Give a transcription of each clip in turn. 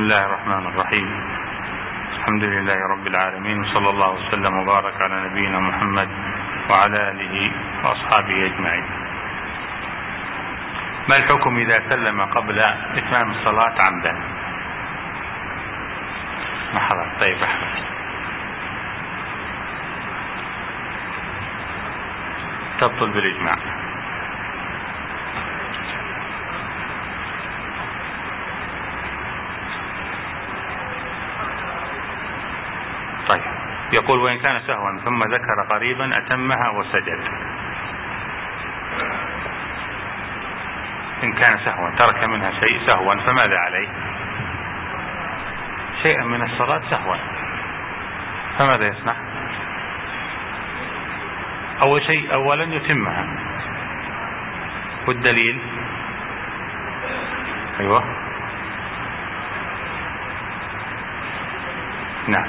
بسم الله الرحمن الرحيم. الحمد لله رب العالمين، وصلى الله وسلم وبارك على نبينا محمد وعلى آله وأصحابه أجمعين. ما الحكم إذا سلم قبل إتمام الصلاة عمدا؟ ما حضر. طيب أحمد. تبطل بالإجماع. طيب، يقول: وإن كان سهوا ثم ذكر قريبا أتمها وسجد. إن كان سهوا ترك منها شيء سهوا فماذا عليه؟ شيئا من الصلاة سهوا، فماذا يصنع؟ أول شيء أولا يتمها. والدليل؟ أيوة، نعم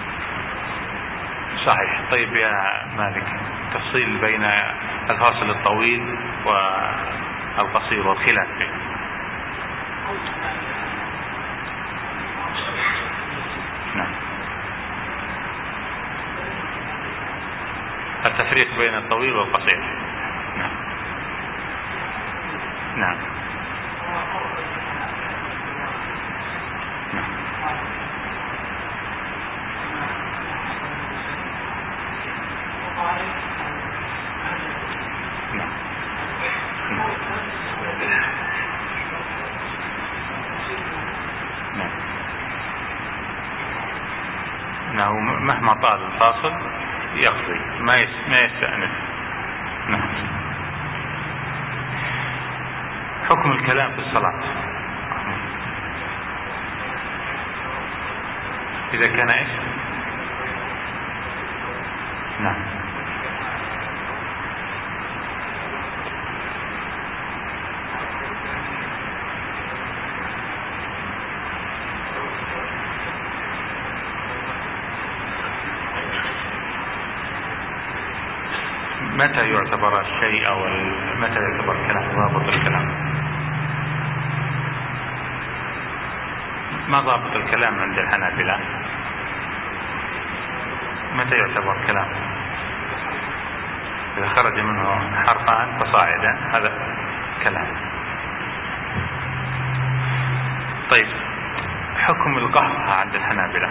صحيح. طيب يا مالك، تفصيل بين الفاصل الطويل والقصير والخلاف فيه. نعم، التفريق بين الطويل والقصير. نعم نعم نعم نعم. مهما طال الفاصل يقضي، ما يستأنف. نعم. حكم الكلام في الصلاة إذا كان إيش؟ نعم. متى يعتبر الشيء أو متى يعتبر الكلام ضابط الكلام؟ ما ضابط الكلام عند الحنابلة؟ متى يعتبر كلام؟ إذا خرج منه حرفان فصاعدا هذا كلام. طيب، حكم القهقه عند الحنابلة؟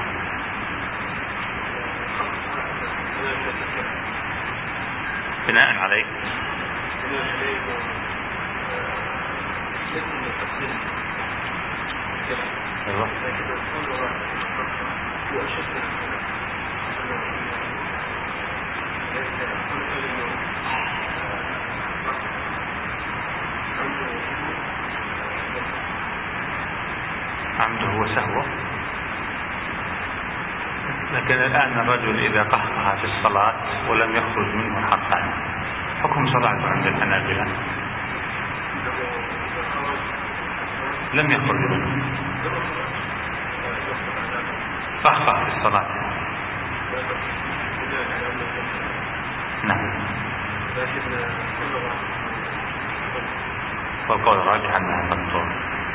بناء عليه أيوة. عمده وسهوه. لكن الآن الرجل إذا قهقه في الصلاة ولم يخرج منه حرفان، حكم صلاته عند الحنابلة؟ لم يخرج منه، قهقه في الصلاة. نعم. والقول الراجح أنها مقطوع.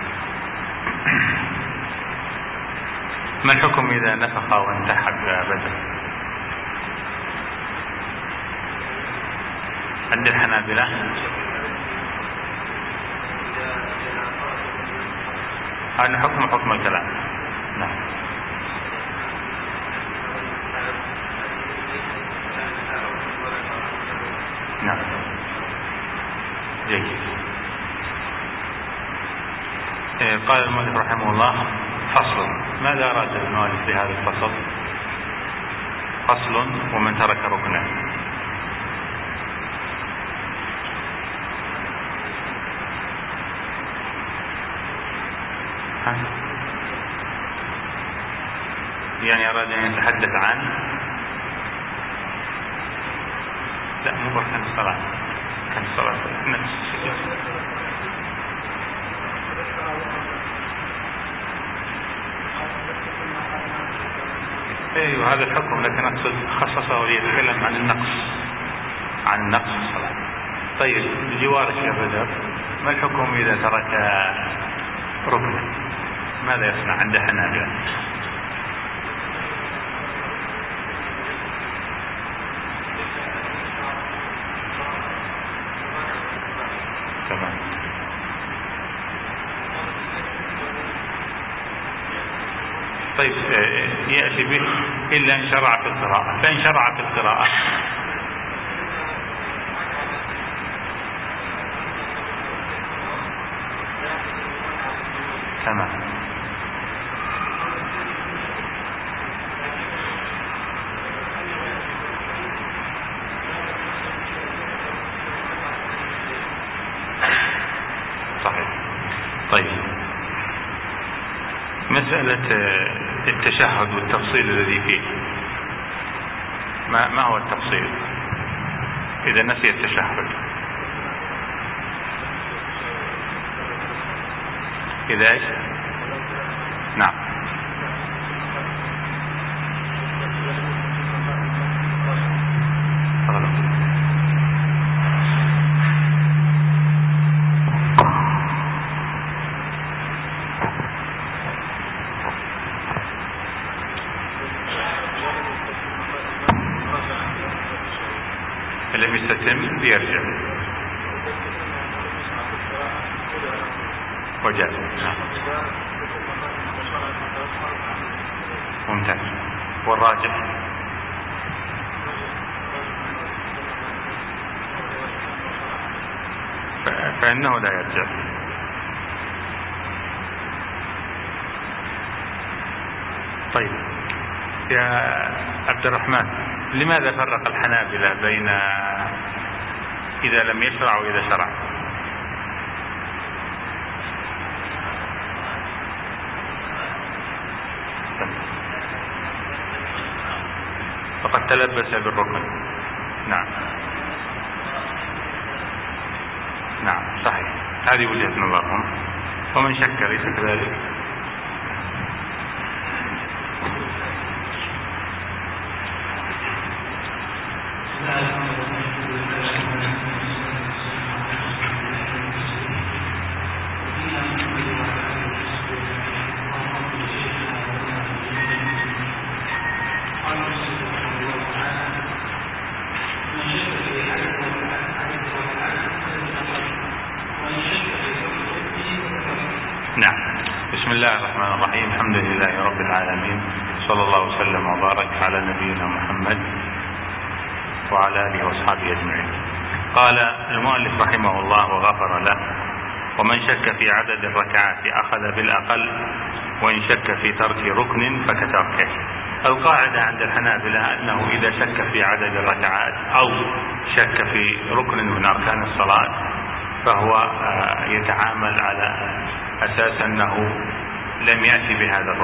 ما الحكم إذا نفخ وانتحب أبدا؟ عند الحنابلة هذا حكم الكلام. نعم. نعم جيد. قال المؤلف رحمه الله: فصل. ماذا أراد المؤلف بهذا الفصل؟ فصل: ومن ترك ركنا. يعني أراد أن يتحدث عن لا مو بركان الصلاة، كان الصلاة نفس الشيء. ايوه هذا الحكم، لكن اقصد خصصه ليتكلم عن النقص في الصلاة. طيب، بجوار الشيخ بدر، ما الحكم إذا ترك ركنا؟ ماذا يصنع عند الحنابلة؟ تمام. طيب يأتي به إلا إن شرع في القراءة، فإن شرع في القراءة تمام. صحيح. طيب مسألة التشهد والتفصيل الذي فيه، ما هو التفصيل إذا نسي التشهد؟ إذا إيش؟ نعم. لم يستتم بيرجع وجاز. ممتاز. والراجح فإنه لا يرجع. طيب يا عبد الرحمن، لماذا فرق الحنابلة بين إذا لم يشرع وإذا شرع؟ فقد تلبس بالركن. نعم نعم صحيح، هذه وجهة نظرهم. ومن شك ليس كذلك. بسم الله الرحمن الرحيم. الحمد لله رب العالمين، صلى الله وسلم وبارك على نبينا محمد وعلى آله وأصحابه أجمعين. قال المؤلف رحمه الله وغفر له: ومن شك في عدد الركعات أخذ بالأقل، وإن شك في ترك ركن فكتركه. القاعدة عند الحنابلة أنه إذا شك في عدد الركعات أو شك في ركن من أركان الصلاة فهو يتعامل على أساس أنه لم يأتي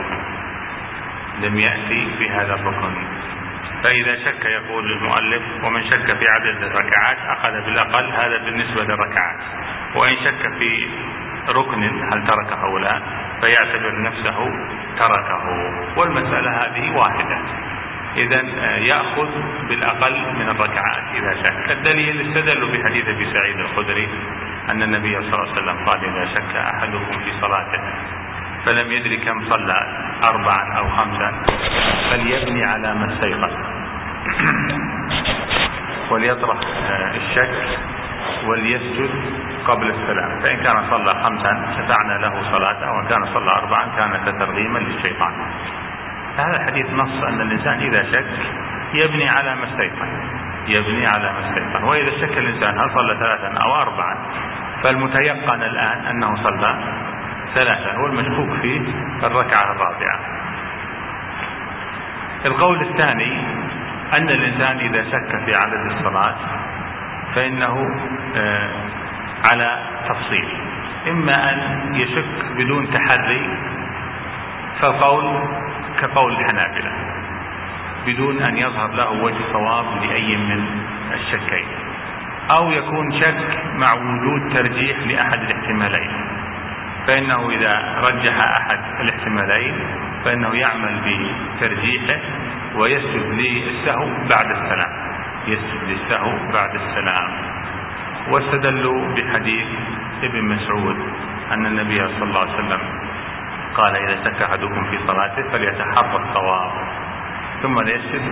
بهذا الركن. فإذا شك يقول المؤلف: ومن شك في عدد الركعات أخذ بالأقل، هذا بالنسبة للركعات. وإن شك في ركن هل تركه أو لا فيعتبر نفسه تركه، والمسألة هذه واحدة. إذن يأخذ بالأقل من الركعات إذا شك. الدليل استدلوا بحديث أبي سعيد الخدري أن النبي صلى الله عليه وسلم قال: إذا شك أحدكم في صلاته فلم يدري كم صلى 4 أو 5 فليبني على ما استيقظ وليطرح الشك وليسجد قبل السلام، فإن كان صلى 5 شفعنا له صلاته، وإن كان صلى 4 كانت ترغيما للشيطان. هذا الحديث نص أن الإنسان إذا شك يبني على ما استيقن، وإذا شك الإنسان هل صلى 3 أو 4 فالمتيقن الآن أنه صلى 3، والمشكوك فيه الركعة الرابعة. القول الثاني أن الإنسان إذا شك في عدد الصلاة فإنه على تفصيل، إما أن يشك بدون تحري فالقول كقول الحنابلة بدون أن يظهر له وجه صواب لأي من الشكين، أو يكون شك مع وجود ترجيح لأحد الاحتمالين، فإنه إذا رجح أحد الاحتمالين فإنه يعمل بترجيحه ويسجد للسهو بعد السلام. واستدلوا بحديث ابن مسعود أن النبي صلى الله عليه وسلم قال إذا شك أحدكم في صلاته فليتحرى الصواب ثم ليسجد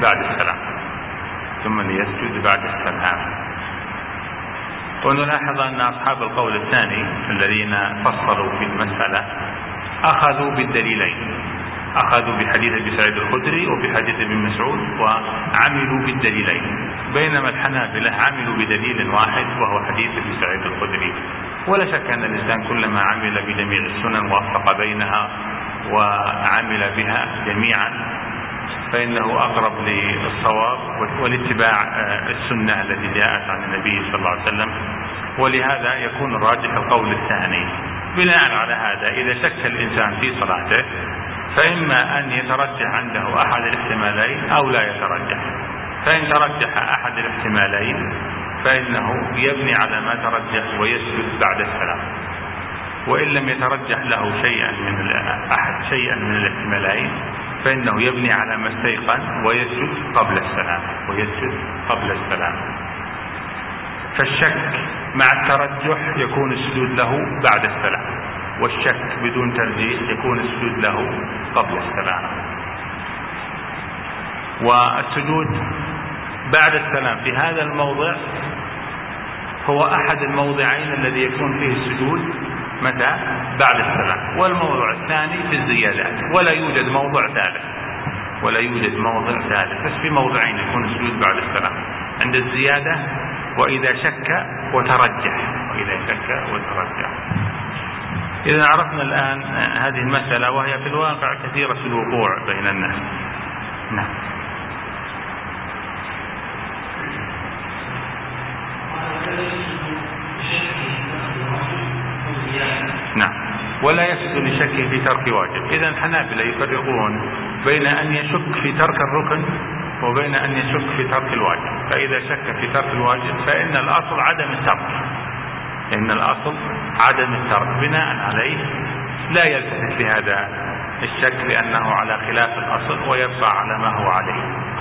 بعد السلام. ونلاحظ أن أصحاب القول الثاني الذين فصلوا في المسألة أخذوا بالدليلين، أخذوا بحديث أبي سعيد الخدري وبحديث ابن مسعود وعملوا بالدليلين، بينما الحنابلة عملوا بدليل واحد وهو حديث أبي سعيد الخدري. ولا شك أن الإنسان كلما عمل بجميع السنن ووفق بينها وعمل بها جميعا فإنه أقرب للصواب والاتباع السنة التي جاءت عن النبي صلى الله عليه وسلم. ولهذا يكون الراجح القول الثاني. بناء على هذا إذا شك الإنسان في صلاته فإما أن يترجح عنده أحد الاحتمالين أو لا يترجح. فإن ترجح أحد الاحتمالين فإنه يبني على ما ترجح ويسجد بعد السلام، وإن لم يترجح له شيئا من الاحتمالين فإنه يبني على ما استيقن ويسجد قبل السلام. فالشك مع الترجح يكون السجود له بعد السلام، والشك بدون ترجيح يكون السجود له قبل السلام. والسجود بعد السلام في هذا الموضع هو أحد الموضعين الذي يكون فيه السجود متى؟ بعد السلام. والموضع الثاني في الزيادات، ولا يوجد موضع ثالث، بس في موضعين يكون السجود بعد السلام، عند الزيادة وإذا شك وترجح. إذا عرفنا الآن هذه المسألة وهي في الواقع كثيرة الوقوع بين الناس. نعم. ولا يسجد لشكه في ترك واجب. إذا الحنابلة يفرقون بين أن يشك في ترك الركن وبين أن يشك في ترك الواجب. فإذا شك في ترك الواجب فإن الأصل عدم الترك، بناء عليه لا يلتفت لهذا الشك لأنه على خلاف الأصل ويبقى على ما هو عليه.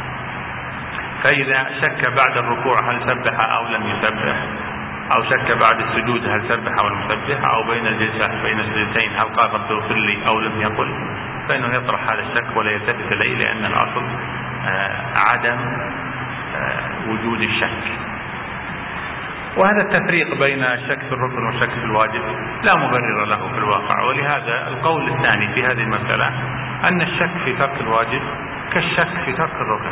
فإذا شك بعد الركوع هل سبح أو لم يسبح، أو شك بعد السجود هل سبح أو لم يسبح، أو بين السجدتين هل قال رب اغفر لي أو لم يقل، فإنه يطرح هذا الشك ولا يلتفت إليه، لأن الأصل عدم وجود الشك. وهذا التفريق بين الشك في الركن والشك في الواجب لا مبرر له في الواقع. ولهذا القول الثاني في هذه المسألة أن الشك في ترك الواجب كالشك في ترك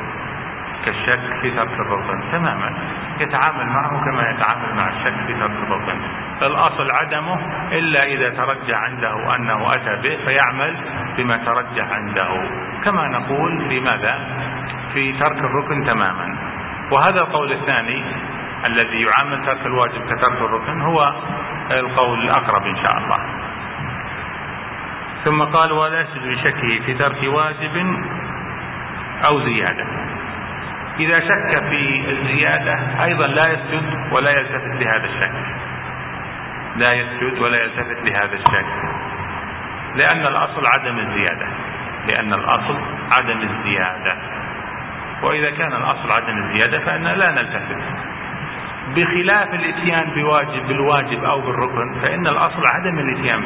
الركن تماما، يتعامل معه كما يتعامل مع الشك في ترك الركن. الأصل عدمه إلا إذا ترجح عنده أنه أتى به فيعمل بما ترجح عنده، كما نقول في ماذا؟ في ترك الركن تماما. وهذا القول الثاني الذي يعامل ترك الواجب كترك الركن هو القول الأقرب إن شاء الله. ثم قال ولا يسجد لشكه في ترك واجب أو زيادة. إذا شك في الزيادة أيضا لا يسجد ولا يلتفت لهذا الشك، لأن الأصل عدم الزيادة. وإذا كان الأصل عدم الزيادة فإننا لا نلتفت، بخلاف الاتيان بالواجب أو بالركن فإن الأصل عدم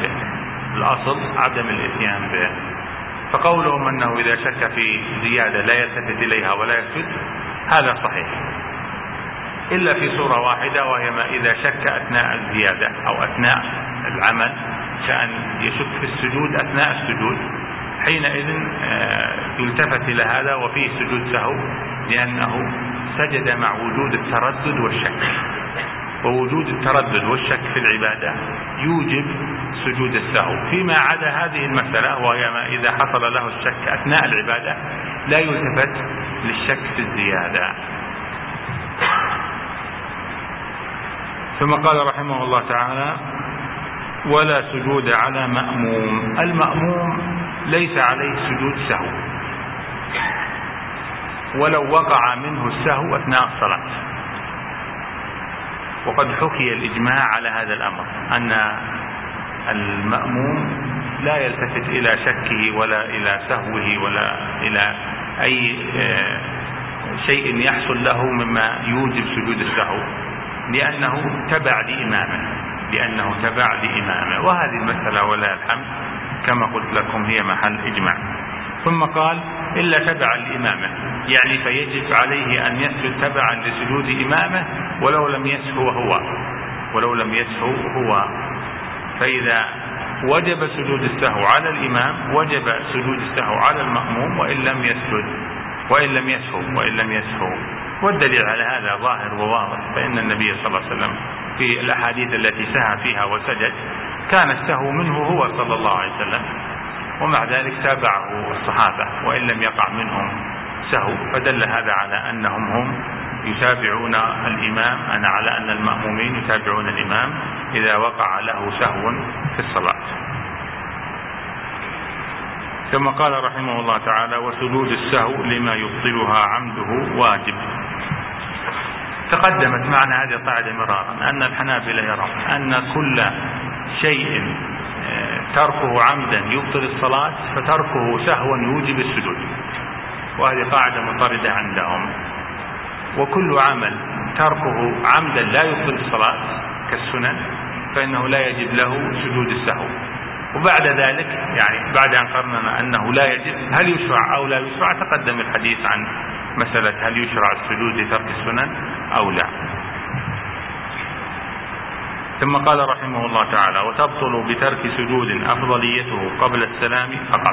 الاتيان به. فقولهم أنه إذا شك في زيادة لا يلتفت إليها ولا يسجد هذا صحيح، إلا في صورة واحدة، وهي ما إذا شك أثناء الزيادة أو أثناء العمل، كأن يشك في السجود أثناء السجود، حينئذ يلتفت إلى هذا وفيه سجود سهو، لأنه سجد مع وجود التردد والشك، ووجود التردد والشك في العبادة يوجب سجود السهو. فيما عدا هذه المسألة وهي ما إذا حصل له الشك أثناء العبادة لا يلتفت للشك في الزيادة. ثم قال رحمه الله تعالى ولا سجود على مأموم. المأموم ليس عليه سجود سهو ولو وقع منه السهو أثناء الصلاة. وقد حكي الإجماع على هذا الأمر، أن المأموم لا يلتفت إلى شكه ولا إلى سهوه ولا إلى أي شيء يحصل له مما يوجب سجود السهو، لأنه تبع لإمامه. وهذه المسألة ولا الحمد كما قلت لكم هي محل إجماع. ثم قال إلا تبعا لإمامه، يعني فيجب عليه أن يسجد تبعا لسجود إمامه ولو لم يسهو هو. فإذا وجب سجود السهو على الإمام وجب سجود السهو على المأموم وإن لم يسهو. والدليل على هذا ظاهر وواضح، فإن النبي صلى الله عليه وسلم في الأحاديث التي سهى فيها وسجد كان السهو منه هو صلى الله عليه وسلم، ومع ذلك تابعه الصحابة وإن لم يقع منهم سهو، فدل هذا على أنهم هم يتابعون الإمام، على أن المأمومين يتابعون الإمام إذا وقع له سهو في الصلاة. ثم قال رحمه الله تعالى: وسجود السهو لما يبطلها عمده واجب. تقدمت معنا هذه القاعدة مرارا، أن الحنابلة يرون أن كل شيء تركه عمدا يبطل الصلاة فتركه سهوا يوجب السجود، وهذه قاعدة مطردة عندهم. وكل عمل تركه عمدا لا يبطل الصلاة كالسنن فإنه لا يجب له سجود السهو. وبعد ذلك يعني بعد أن قررنا أنه لا يجب، هل يشرع أو لا يشرع؟ تقدم الحديث عن مسألة هل يشرع السجود لترك السنن أو لا. ثم قال رحمه الله تعالى: وتبطل بترك سجود أفضليته قبل السلام فقط.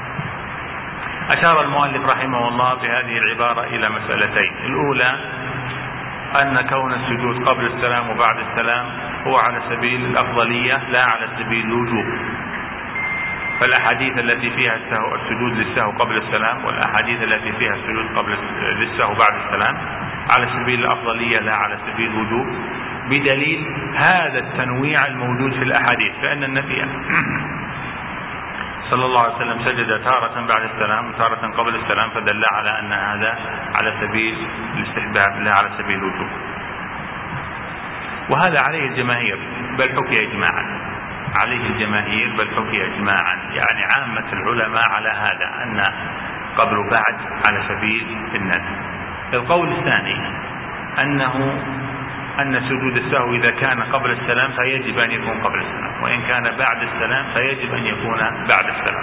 أشار المؤلف رحمه الله بهذه العبارة إلى مسألتين: الأولى أن كون السجود قبل السلام وبعد السلام هو على سبيل الأفضلية لا على سبيل الوجوب، فالأحاديث التي فيها السجود للسهو قبل السلام والأحاديث التي فيها السجود للسهو بعد السلام على سبيل الأفضلية لا على سبيل الوجوب، بدليل هذا التنويع الموجود في الأحاديث، فإن النبي صلى الله عليه وسلم سجد تارة بعد السلام وتارة قبل السلام، فدل على أن هذا على سبيل الاستحباب لا على سبيل الوجوب. وهذا عليه الجماهير بل حكي إجماعا، يعني عامة العلماء على هذا، أن قبل وبعد على سبيل الندب. القول الثاني أن سجود السهو إذا كان قبل السلام فيجب أن يكون قبل السلام، وإن كان بعد السلام فيجب أن يكون بعد السلام.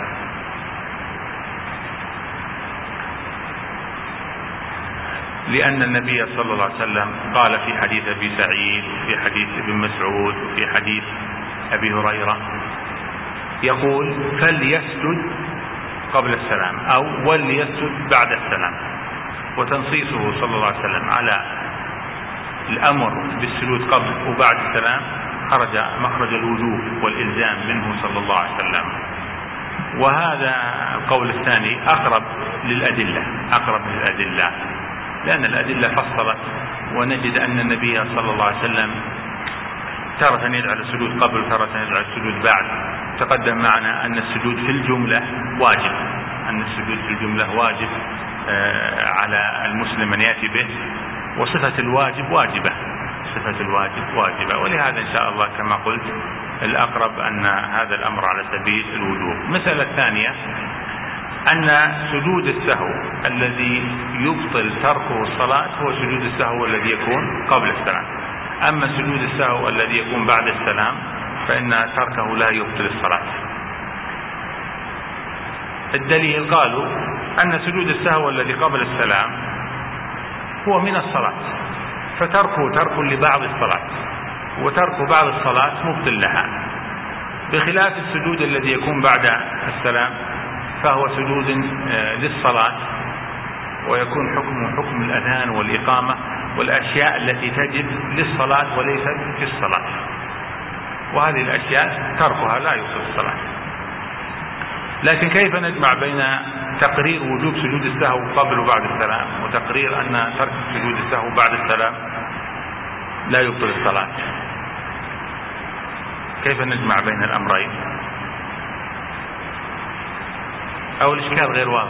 لأن النبي صلى الله عليه وسلم قال في حديث أبي سعيد وفي حديث ابن مسعود وفي حديث أبي هريرة يقول: فليسجد قبل السلام أو وليسجد بعد السلام. وتنصيصه صلى الله عليه وسلم على الأمر بالسجود قبل وبعد السلام خرج مخرج الوجوب والإلزام منه صلى الله عليه وسلم. وهذا القول الثاني أقرب للأدلة، لأن الأدلة فصلت، ونجد أن النبي صلى الله عليه وسلم تارة يجعل السجود قبل وتارة يجعل السجود بعد. تقدم معنا أن السجود في الجملة واجب، على المسلم أن يأتي به، وصفة الواجب واجبة، ولهذا إن شاء الله كما قلت الأقرب أن هذا الأمر على سبيل الوجوب. المسألة الثانية أن سجود السهو الذي يبطل تركه الصلاة هو سجود السهو الذي يكون قبل السلام، أما سجود السهو الذي يكون بعد السلام فإن تركه لا يبطل الصلاة. الدليل قالوا أن سجود السهو الذي قبل السلام هو من الصلاة، فتركه ترك لبعض الصلاة، وترك بعض الصلاة مبطل لها، بخلاف السجود الذي يكون بعد السلام فهو سجود للصلاة، ويكون حكم الأذان والإقامة والأشياء التي تجب للصلاة وليست في الصلاة، وهذه الأشياء تركها لا يبطل الصلاة. لكن كيف نجمع بين تقرير وجوب سجود السهو قبل وبعد السلام وتقرير أن ترك سجود السهو بعد السلام لا يبطل الصلاة؟ كيف نجمع بين الأمرين؟ أو الإشكال غير واضح،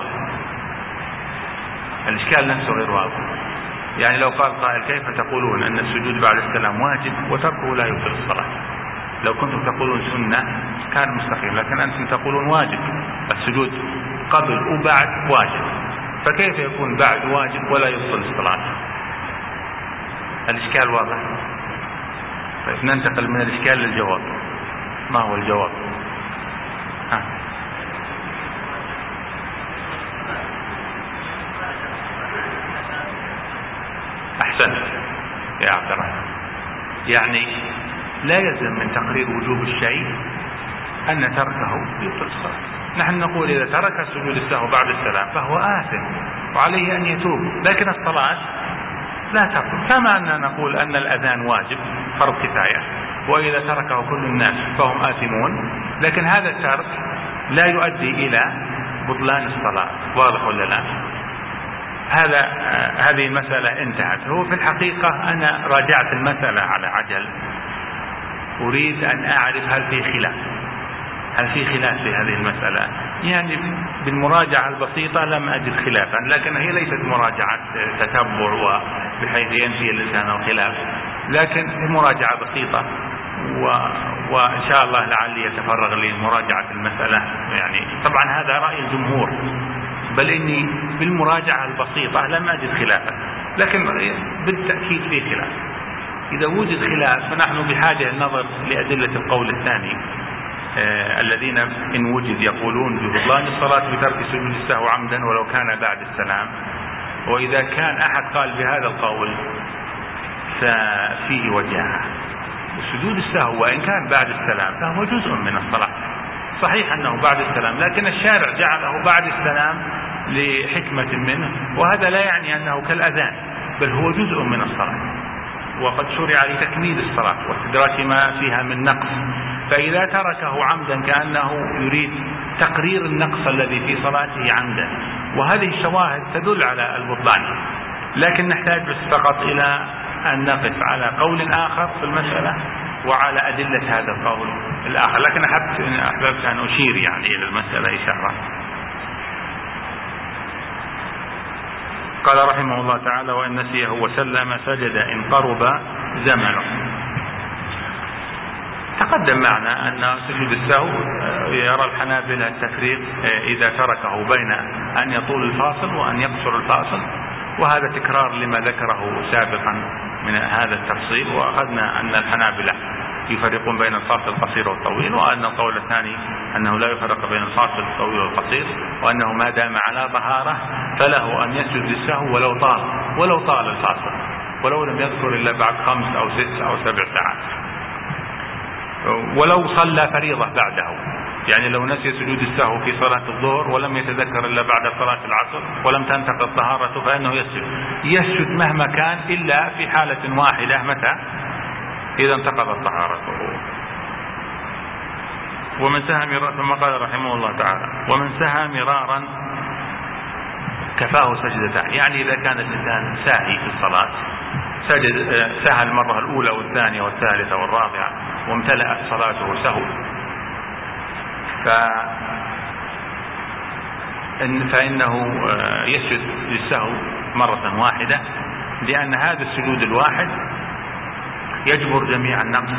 الإشكال نفسه غير واضح. يعني لو قال قائل: كيف تقولون أن السجود بعد السلام واجب وتركه لا يبطل الصلاة؟ لو كنتم تقولون سنة كان مستقيم، لكن أنتم تقولون واجب، السجود قبل وبعد واجب، فكيف يكون بعد واجب ولا يبطل الصلاة؟ الإشكال واضح. طيب ننتقل من الإشكال للجواب. ما هو الجواب؟ يعني لا يلزم من تقرير وجوب الشيء أن تركه يبطل الصلاة. نحن نقول إذا ترك سجود السهو بعد السلام فهو آثم وعليه أن يتوب، لكن الصلاة لا تبطل. كما أننا نقول أن الأذان واجب فرض كفاية، وإذا تركه كل الناس فهم آثمون، لكن هذا الترك لا يؤدي إلى بطلان الصلاة. واضح ولا لا؟ هذه المسألة انتهت. هو في الحقيقة أنا راجعت المسألة على عجل، أريد أن أعرف هل في خلاف في هذه المسألة. يعني بالمراجعة البسيطة لم أجد خلافا، لكن هي ليست مراجعة تتبع بحيث ينفي الإنسان الخلاف، لكن مراجعة بسيطة، وإن شاء الله لعلي يتفرغ لي مراجعة المسألة. يعني طبعا هذا رأي الجمهور، بل إني بالمراجعة البسيطة لم أجد خلافا، لكن بالتأكيد في خلاف. إذا وجد خلاف فنحن بحاجة النظر لأدلة القول الثاني، الذين إن وجد يقولون ببطلان الصلاة بترك سجود السهو عمدا ولو كان بعد السلام. وإذا كان أحد قال بهذا القول ففيه وجاهة. سجود السهو وإن كان بعد السلام فهو جزء من الصلاة، صحيح أنه بعد السلام، لكن الشارع جعله بعد السلام لحكمة منه، وهذا لا يعني أنه كالأذان، بل هو جزء من الصلاة، وقد شرع لتكميل الصلاة واستدراك ما فيها من نقص. فإذا تركه عمدا كأنه يريد تقرير النقص الذي في صلاته عمدا، وهذه الشواهد تدل على البطلان. لكن نحتاج بس فقط إلى أن نقف على قول آخر في المسألة وعلى أدلة هذا القول الآخر. لكن أحببت أن أشير يعني إلى المسألة إشارة. قال رحمه الله تعالى: وإن نسيه وسلم سجد إن قرب زمنه. تقدم معنا أن سجود السهو يرى الحنابلة التفريق إذا تركه بين أن يطول الفاصل وأن يقصر الفاصل، وهذا تكرار لما ذكره سابقا من هذا التفصيل. وأخذنا أن الحنابلة يفرقون بين الفاصل القصير والطويل، وأن القول الثاني أنه لا يفرق بين الفاصل الطويل والقصير، وأنه ما دام على طهارة فله أن يسجد للسهو ولو طال الفاصل، ولو لم يذكر إلا بعد 5 أو 6 أو 7 ساعات، ولو صلى فريضة بعده. يعني لو نسي سجود السهو في صلاة الظهر ولم يتذكر إلا بعد صلاة العصر ولم تنتقض طهارته فإنه يسجد مهما كان، إلا في حالة واحدة، متى؟ إذا انتقضت طهارته. ومن سهى مرارا، ثم قال رحمه الله تعالى: ومن سهى مرارا كفاه سجدتان. يعني إذا كان الإنسان ساهي في الصلاة سهى المرة الأولى والثانية والثالثة والرابعة وامتلأت صلاته سهو، فإنه يسجد للسهو مرة واحدة، لأن هذا السجود الواحد يجبر جميع النقص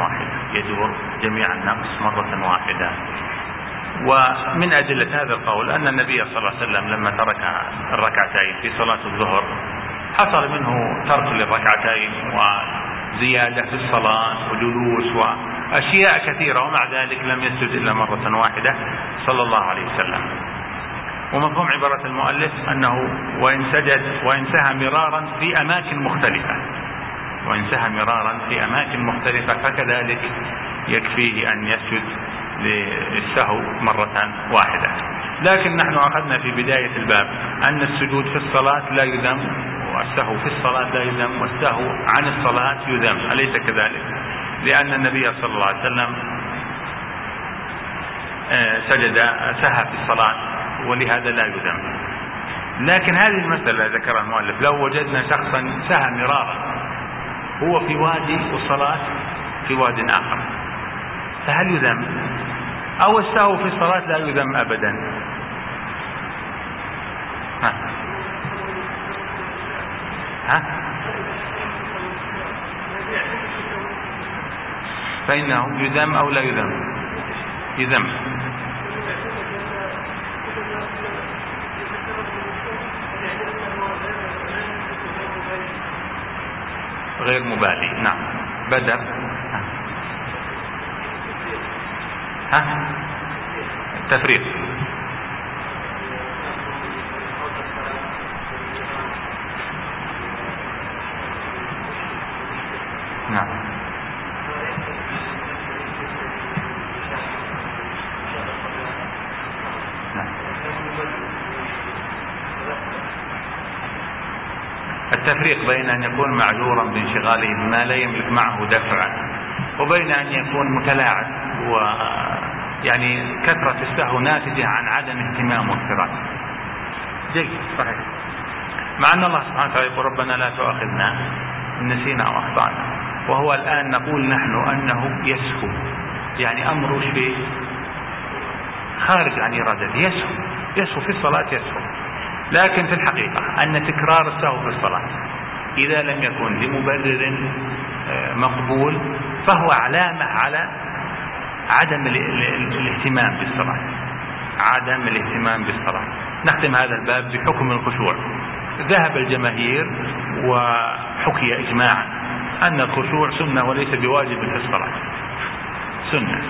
مرة واحدة. ومن أدلة هذا القول أن النبي صلى الله عليه وسلم لما ترك الركعتين في صلاة الظهر حصل منه ترك للركعتين وزيادة في الصلاة وجلوس وأشياء كثيرة، ومع ذلك لم يسجد إلا مرة واحدة صلى الله عليه وسلم. ومفهوم عبارة المؤلف أنه وإن سهى مرارا في أماكن مختلفة فكذلك يكفيه أن يسجد للسهو مرة واحدة. لكن نحن أخذنا في بداية الباب أن السجود في الصلاة لا يذم، والسهو في الصلاة لا يذم، والسهو عن الصلاة يذم، أليس كذلك؟ لأن النبي صلى الله عليه وسلم سهى في الصلاة ولهذا لا يذم. لكن هذه المسألة ذكرها المؤلف: لو وجدنا شخصا سهى مرارا، هو في وادي والصلاة في واد آخر، فهل يذم؟ أو السهو في الصلاة لا يذم أبدا؟ فإنه يذم أو لا يذم؟ يذم. غير مبالي. نعم. بدر. التفريق. نعم. التفريق بين أن يكون معذورا بانشغاله بما لا يملك معه دفعا، وبين أن يكون متلاعب ويعني كثرة السهو ناتجة عن عدم اهتمام واكتراث. جيد، صحيح. مع أن الله سبحانه وتعالى يقول ربنا لا تؤاخذنا إن نسينا أو أخطأنا، وهو الآن نقول نحن أنه يسهو، يعني أمر شيء خارج عن إرادته، يسهو في الصلاة، يسهو. لكن في الحقيقة أن تكرار السهو في الصلاة إذا لم يكن لمبرر مقبول فهو علامة على عدم الاهتمام بالصلاة، عدم الاهتمام بالصلاة. نختم هذا الباب بحكم الخشوع. ذهب الجماهير وحكي إجماعا أن الخشوع سنة وليس بواجب في الصلاة، سنة.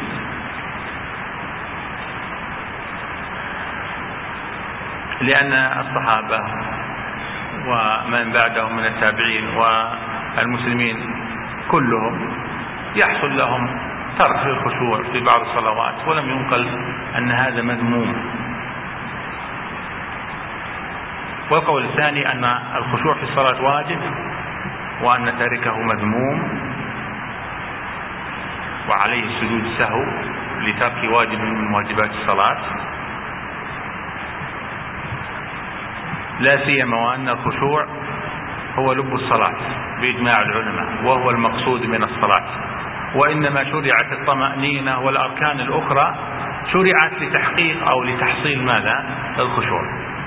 لأن الصحابة ومن بعدهم من التابعين والمسلمين كلهم يحصل لهم ترك الخشوع في بعض الصلوات، ولم ينقل أن هذا مذموم. والقول الثاني أن الخشوع في الصلاة واجب، وأن تاركه مذموم وعليه السجود السهو لترك واجب من واجبات الصلاة، لا سيما وأن الخشوع هو لب الصلاة بإجماع العلماء، وهو المقصود من الصلاة. وإنما شرعت الطمأنينة والأركان الأخرى شرعت لتحقيق أو لتحصيل ماذا؟ الخشوع.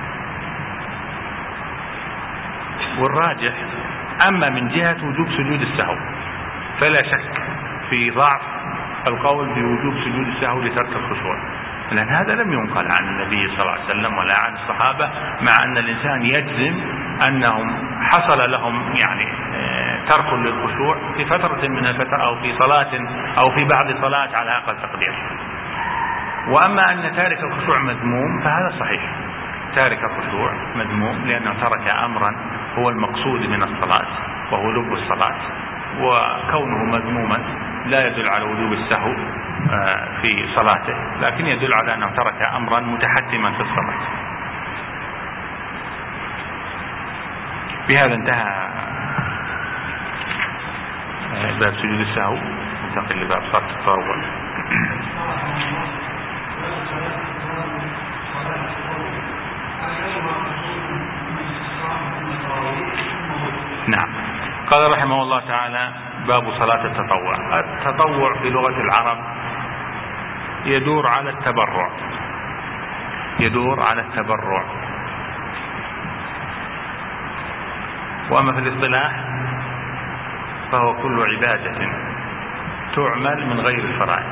والراجح أما من جهة وجوب سجود السهو فلا شك في ضعف القول بوجوب سجود السهو لترك الخشوع، لأن هذا لم ينقل عن النبي صلى الله عليه وسلم ولا عن الصحابة، مع أن الإنسان يجزم أنهم حصل لهم يعني ترك للخشوع في فترة من الفترة أو في صلاة أو في بعض صلاة على أقل تقدير. وأما أن تارك الخشوع مذموم فهذا صحيح، تارك الخشوع مذموم لأنه ترك أمرا هو المقصود من الصلاة وهو لب الصلاة، وكونه مذموما لا يدل على وجوب السهو في صلاته، لكن يدل على أنه ترك أمرا متحتما في الصلاة. بهذا انتهى باب سجود السهو. ننتقل لباب صلاة التطوع. نعم. قال رحمه الله تعالى: باب صلاة التطوع. التطوع في لغة العرب يدور على التبرع، يدور على التبرع. وأما في الاصطلاح فهو كل عبادة تعمل من غير الفرائض.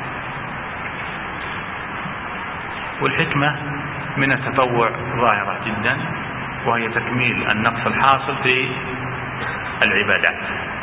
والحكمة من التطوع ظاهرة جدا، وهي تكميل النقص الحاصل في العبادات.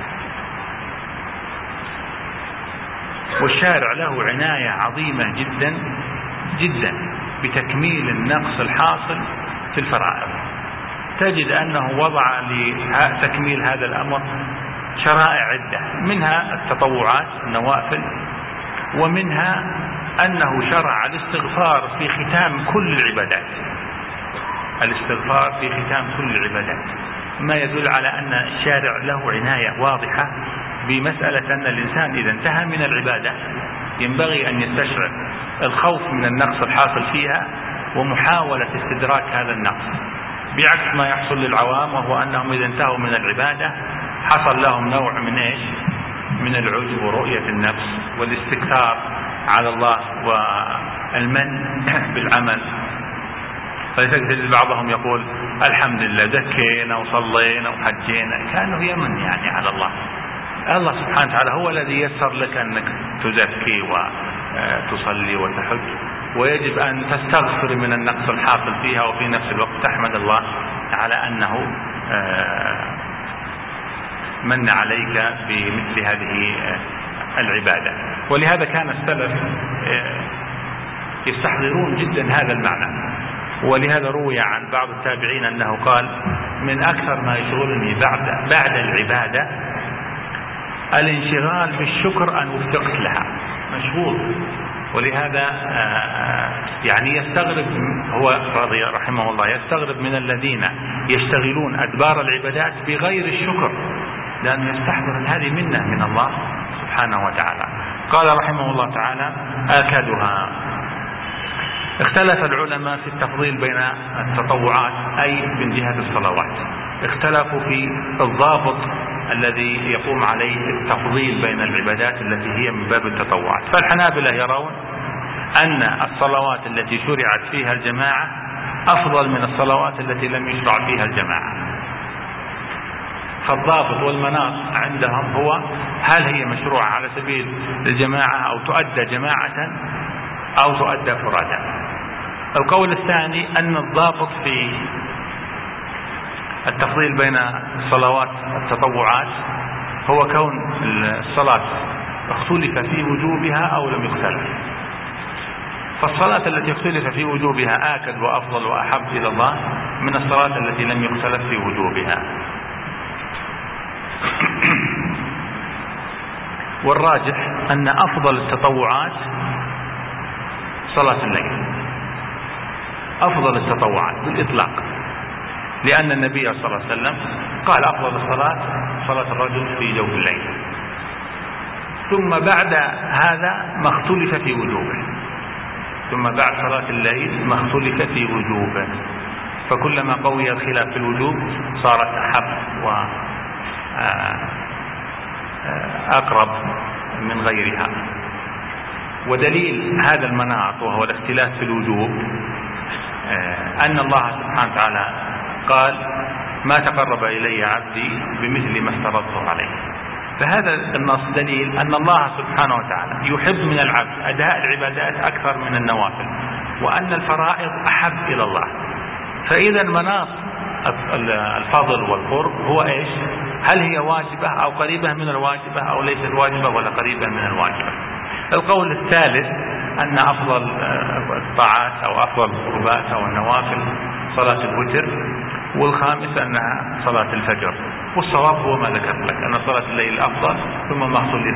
والشارع له عناية عظيمة جدا جدا بتكميل النقص الحاصل في الفرائض. تجد أنه وضع لتكميل هذا الأمر شرائع عدة، منها التطوعات النوافل، ومنها أنه شرع الاستغفار في ختام كل العبادات، الاستغفار في ختام كل العبادات، ما يدل على أن الشارع له عناية واضحة بمسألة أن الإنسان إذا انتهى من العبادة ينبغي أن يستشعر الخوف من النقص الحاصل فيها ومحاولة استدراك هذا النقص، بعكس ما يحصل للعوام، وهو أنهم إذا انتهوا من العبادة حصل لهم نوع من إيش؟ من العجب ورؤية النفس والاستكثار على الله والمن بالعمل. فلذلك بعضهم يقول: الحمد لله زكينا وصلينا وحجينا، كانه يمن يعني على الله. الله سبحانه وتعالى هو الذي يسر لك أنك تزكي وتصلي وتحج، ويجب أن تستغفر من النقص الحاصل فيها، وفي نفس الوقت تحمد الله على أنه من عليك بمثل هذه العبادة. ولهذا كان السلف يستحضرون جدا هذا المعنى، ولهذا روي عن بعض التابعين أنه قال: من أكثر ما يشغلني بعد العبادة الانشغال بالشكر أن وفقت لها، مشغول. ولهذا يعني يستغرب، هو رضي رحمه الله، يستغرب من الذين يشتغلون أدبار العبادات بغير الشكر، لأنه يستحضر هذه منة من الله سبحانه وتعالى. قال رحمه الله تعالى: آكدها. اختلف العلماء في التفضيل بين التطوعات أي من جهة الصلوات، اختلفوا في الضابط الذي يقوم عليه التفضيل بين العبادات التي هي من باب التطوعات. فالحنابلة يرون أن الصلوات التي شرعت فيها الجماعة أفضل من الصلوات التي لم يشرع فيها الجماعة. فالضابط والمناط عندهم هو هل هي مشروعة على سبيل الجماعة أو تؤدى جماعة أو تؤدى فرادا. القول الثاني أن الضابط في التفضيل بين صلوات التطوعات هو كون الصلاة اختلف في وجوبها أو لم يختلف. فالصلاة التي اختلف في وجوبها آكد وأفضل وأحب إلى الله من الصلاة التي لم يختلف في وجوبها. والراجح أن أفضل التطوعات صلاة الليل، أفضل التطوعات بالإطلاق، لأن النبي صلى الله عليه وسلم قال أفضل الصلاة صلاة الرجل في جوف الليل، ثم بعد هذا ما اختلف في وجوبه، ثم بعد صلاة الليل ما اختلف في وجوبه، فكلما قوي الخلاف في الوجوب صارت أحب وأقرب من غيرها. ودليل هذا المناط وهو الاختلاف في الوجوب أن الله سبحانه وتعالى قال: ما تقرب إلي عبدي بمثل ما افترضته عليه. فهذا النص دليل أن الله سبحانه وتعالى يحب من العبد أداء العبادات أكثر من النوافل، وأن الفرائض أحب إلى الله. فإذا مناط الفضل والقرب هو إيش؟ هل هي واجبة أو قريبة من الواجبة أو ليست واجبة ولا قريبة من الواجبة. القول الثالث أن أفضل الطاعات أو أفضل القربات أو النوافل صلاة الوتر، والخامس أنها صلاة الفجر. والصواب هو ما ذكرت لك، أن صلاة الليل أفضل ثم ما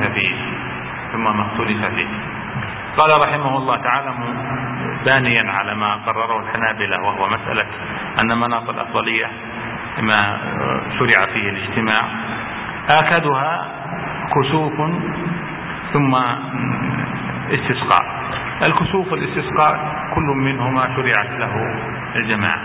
اختلف فيه. قال رحمه الله تعالى بانيا على ما قرره الحنابلة، وهو مسألة أن مناط الأفضلية ما شرع فيه الاجتماع: آكدها كسوف ثم استسقاء. الكسوف والاستسقاء كل منهما شرعت له الجماعة،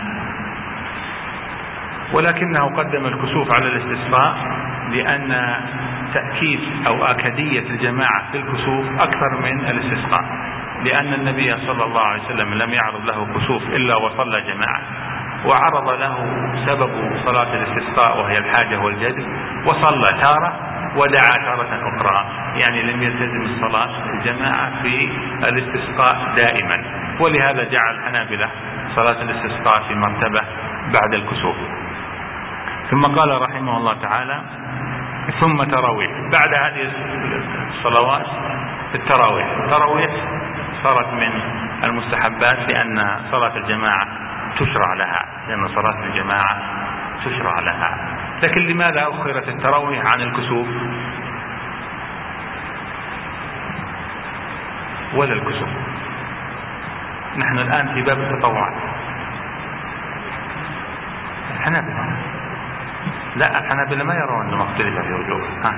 ولكنه قدم الكسوف على الاستسقاء لأن تأكيد أو أكدية الجماعة في الكسوف أكثر من الاستسقاء، لأن النبي صلى الله عليه وسلم لم يعرض له كسوف إلا وصلى جماعة، وعرض له سبب صلاة الاستسقاء وهي الحاجة والجد، وصلى تارة ودعا تارة أخرى، يعني لم يلتزم الصلاة الجماعة في الاستسقاء دائما. ولهذا جعل الحنابلة صلاة الاستسقاء في مرتبة بعد الكسوف. ثم قال رحمه الله تعالى: ثم تراويح. بعد هذه الصلوات التراويح صارت من المستحبات، لأن صلاة الجماعة تشرع لها، لكن لماذا أخرت التراويح عن الكسوف ولا الكسوف؟ نحن الآن في باب التطوعات. الحنابلة ما يرون أنه مختلفة في وجوبها.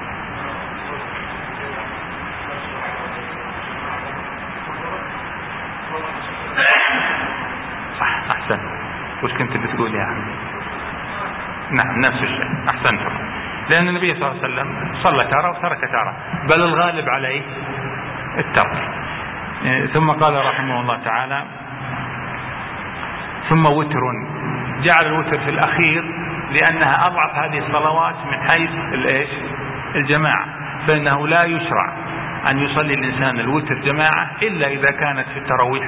صح، أحسن. وش كنت بتقول يا أحمد؟ نعم، نفس الشيء، أحسنتم. لأن النبي صلى الله عليه وسلم صلى تارة وترك تارة، بل الغالب عليه الترك. ثم قال رحمه الله تعالى: ثم وتر. جعل الوتر في الأخير لأنها أضعف هذه الصلوات من حيث الجماعة، فإنه لا يشرع أن يصلي الإنسان الوتر جماعة إلا إذا كانت في التراويح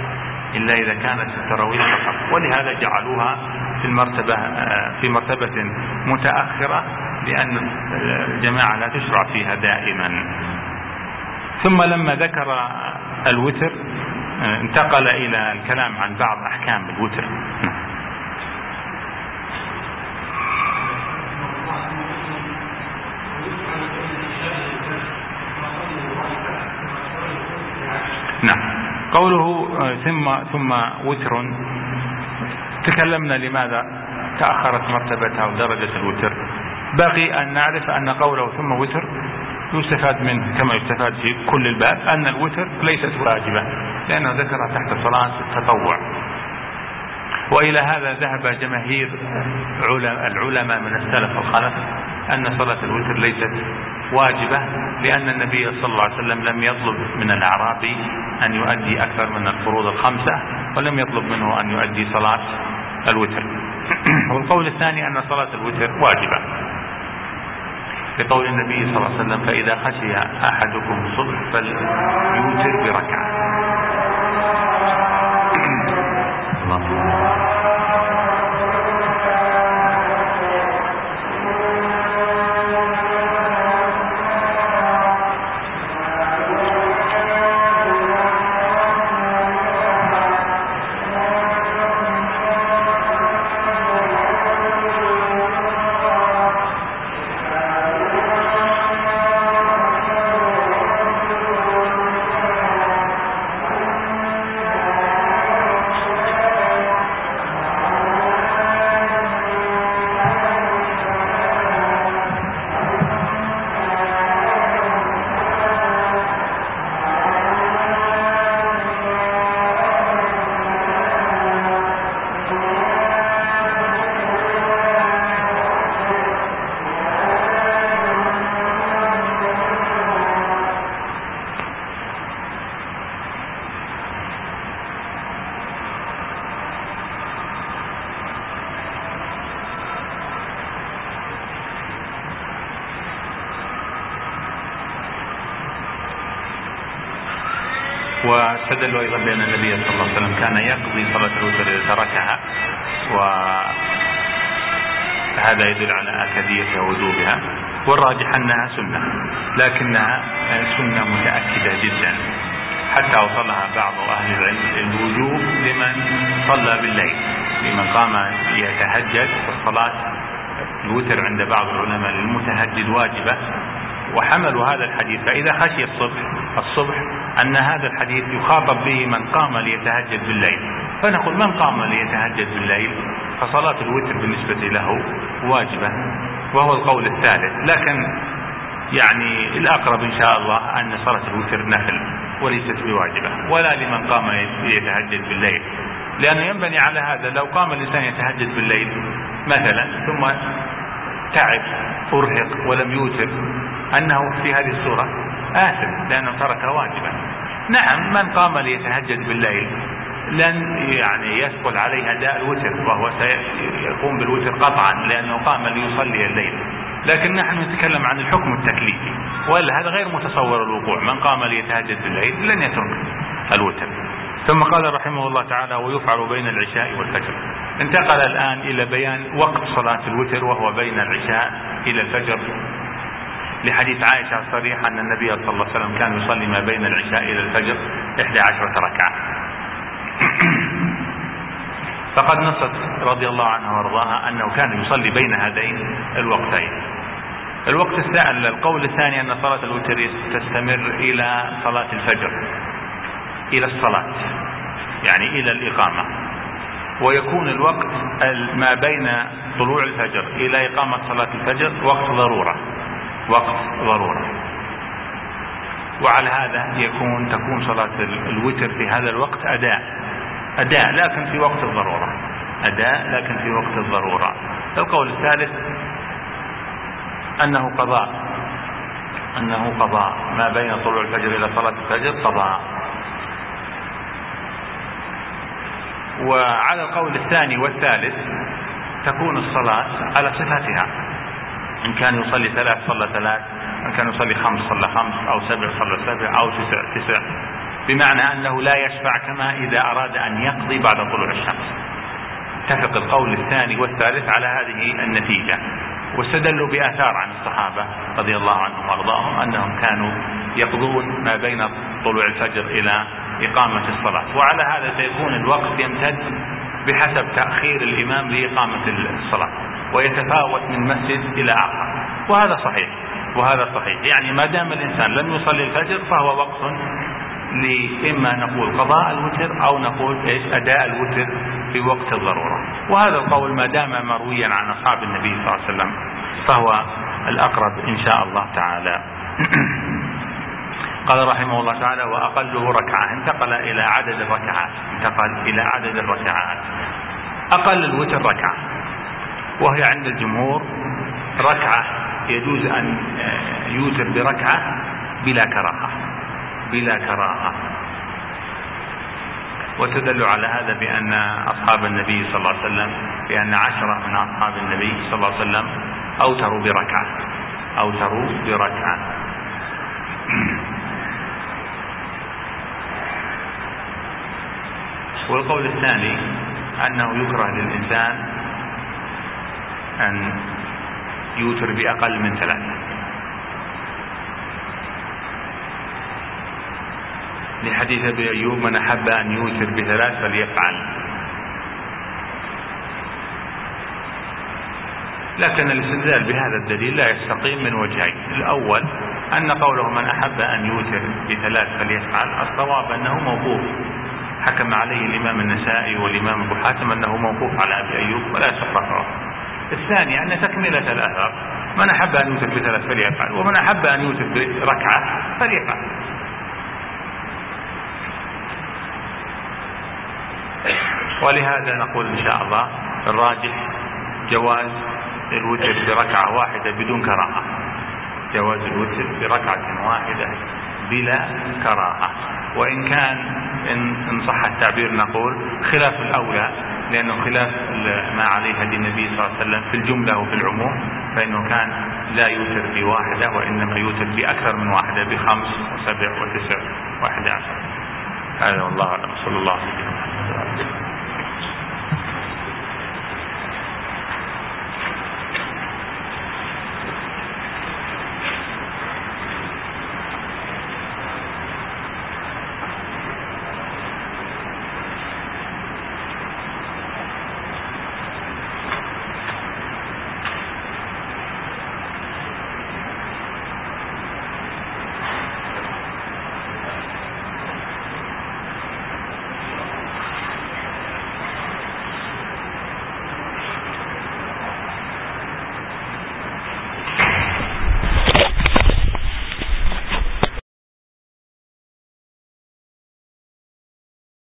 فقط، ولهذا جعلوها في مرتبة متأخرة، لأن الجماعة لا تشرع فيها دائما. ثم لما ذكر الوتر انتقل إلى الكلام عن بعض أحكام الوتر. نعم. قوله ثم وتر، تكلمنا لماذا تأخرت مرتبتها ودرجة الوتر، باقي أن نعرف أن قوله ثم وتر يستفاد منه كما يستفاد في كل الباب أن الوتر ليست واجبة، لأنه ذكرها تحت صلاة التطوع. وإلى هذا ذهب جماهير العلماء من السلف والخلف أن صلاة الوتر ليست واجبة، لأن النبي صلى الله عليه وسلم لم يطلب من الأعرابي أن يؤدي أكثر من الفروض الخمسة، ولم يطلب منه أن يؤدي صلاة الوتر. والقول الثاني أن صلاة الوتر واجبة لقول النبي صلى الله عليه وسلم فإذا خشي أحدكم الصبح فليوتر بركعة. واستدلوا أيضا بأن النبي صلى الله عليه وسلم كان يقضي صلاة الوتر إذا تركها، وهذا يدل على أكدية وجوبها، والراجح أنها سنة، لكنها سنة متأكدة جدا حتى وصلها بعض أهل العلم الوجوب لمن صلى بالليل، لمن قام يتهجد. الصلاة الوتر عند بعض العلماء للمتهجد واجبة، وحملوا هذا الحديث فإذا خشي الصبح أن هذا الحديث يخاطب به من قام ليتهجد بالليل، فنقول من قام ليتهجد بالليل فصلاة الوتر بالنسبة له واجبة، وهو القول الثالث. لكن يعني الأقرب إن شاء الله أن صلاة الوتر نفل وليست بواجبة، ولا لمن قام يتهجد بالليل، لأنه ينبني على هذا لو قام الإنسان يتهجد بالليل مثلا ثم تعب أرهق ولم يوتر أنه في هذه الصورة آثم لأنه ترك واجبا. نعم من قام ليتهجد بالليل لن يعني يثقل عليه أداء الوتر، وهو سيقوم بالوتر قطعا لأنه قام ليصلي الليل، لكن نحن نتكلم عن الحكم التكليفي، ولا هذا غير متصور الوقوع. من قام ليتهجد بالليل لن يترك الوتر. ثم قال رحمه الله تعالى ويفعل بين العشاء والفجر. انتقل الآن إلى بيان وقت صلاة الوتر وهو بين العشاء إلى الفجر، لحديث عائشة الصريح أن النبي صلى الله عليه وسلم كان يصلي ما بين العشاء إلى الفجر 11 ركعة. فقد نصت رضي الله عنها وارضاها أنه كان يصلي بين هذين الوقتين. القول الثاني أن صلاة الوتر تستمر إلى صلاة الفجر، إلى الصلاة يعني إلى الإقامة، ويكون الوقت ما بين طلوع الفجر إلى إقامة صلاة الفجر وقت ضرورة. وعلى هذا تكون صلاة الوتر في هذا الوقت أداء لكن في وقت الضرورة. القول الثالث أنه قضاء ما بين طلوع الفجر إلى صلاة الفجر قضاء. وعلى القول الثاني والثالث تكون الصلاة على صفاتها، إن كان يصلي 3 صلى 3، إن كان يصلي 5 صلى 5، أو 7 صلى 7، أو 9، بمعنى أنه لا يشفع كما إذا أراد أن يقضي بعد طلوع الشمس. اتفق القول الثاني والثالث على هذه النتيجة، واستدلوا بآثار عن الصحابة رضي الله عنهم وارضاهم أنهم كانوا يقضون ما بين طلوع الفجر إلى إقامة الصلاة. وعلى هذا سيكون الوقت يمتد بحسب تأخير الإمام لإقامة الصلاة، ويتفاوت من مسجد إلى آخر، وهذا صحيح. يعني ما دام الإنسان لم يصلي الفجر فهو وقت إما نقول قضاء الوتر أو نقول أداء الوتر في وقت الضرورة. وهذا القول ما دام مرويا عن أصحاب النبي صلى الله عليه وسلم فهو الأقرب إن شاء الله تعالى. قال رحمه الله تعالى: وأقله ركعة. انتقل إلى عدد الركعات. أقل الوتر ركعة، وهي عند الجمهور ركعة، يجوز أن يوتر بركعة بلا كراهة. وتدل على هذا بأن أصحاب النبي صلى الله عليه وسلم، بأن 10 من أصحاب النبي صلى الله عليه وسلم أوتروا بركعة. والقول الثاني أنه يكره للإنسان أن يوتر بأقل من 3، لحديث أبي أيوب: من أحب أن يوتر ب3 فليفعل. لكن الاستدلال بهذا الدليل لا يستقيم من وجهين: الأول أن قوله من أحب أن يوتر ب3 فليفعل الصواب أنه موقوف، حكم عليه الإمام النسائي والإمام أبو حاتم أنه موقوف على أبي أيوب ولا يصح. الثاني أن تكملة الأثر: من أحب أن يوتر ب3 فليفعل، ومن أحب أن يوتر بركعة فليفعل. ولهذا نقول إن شاء الله الراجح جواز الوتر بركعة واحدة بدون كراهة، جواز الوتر بركعة واحدة بلا كراهة. وإن كان إن صح التعبير نقول خلاف الأولى، لأنه خلاف ما عليه هدي النبي صلى الله عليه وسلم في الجملة وفي العموم، فإنه كان لا يوتر بواحدة وإنما يوتر بأكثر من واحدة، ب5 و7 و9 و11. هذا والله أعلم. صلى الله عليه وسلم.